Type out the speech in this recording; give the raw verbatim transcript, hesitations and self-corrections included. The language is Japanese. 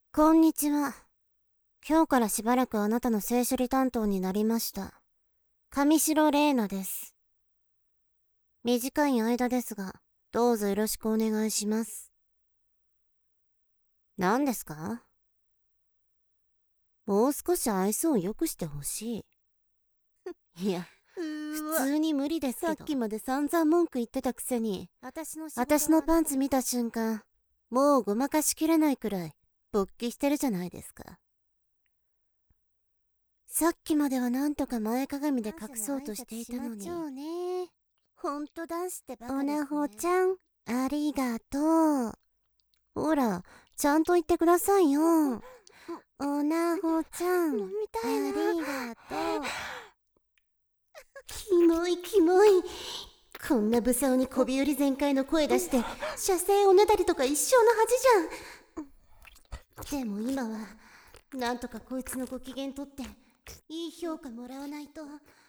こんにちは。今日からしばらくあなたの性処理担当になりました。上白玲奈です。短い間ですが、どうぞよろしくお願いします。何ですか？もう少し愛想を良くしてほしい。いや、普通に無理ですけど。さっきまで散々文句言ってたくせに、私の私のパンツ見た瞬間、もうごまかしきれないくらい勃起してるじゃないですか。さっきまではなんとか前かがみで隠そうとしていたのに。ほんと男子ってバカですね。おなほちゃん、ありがとう。ほら、ちゃんと言ってくださいよ。おなほちゃん、ありがとう。キモいキモい。こんなブサオに媚び売り全開の声出して、射精おねだりとか一生の恥じゃん。でも今は、なんとかこいつのご機嫌取って、いい評価もらわないと。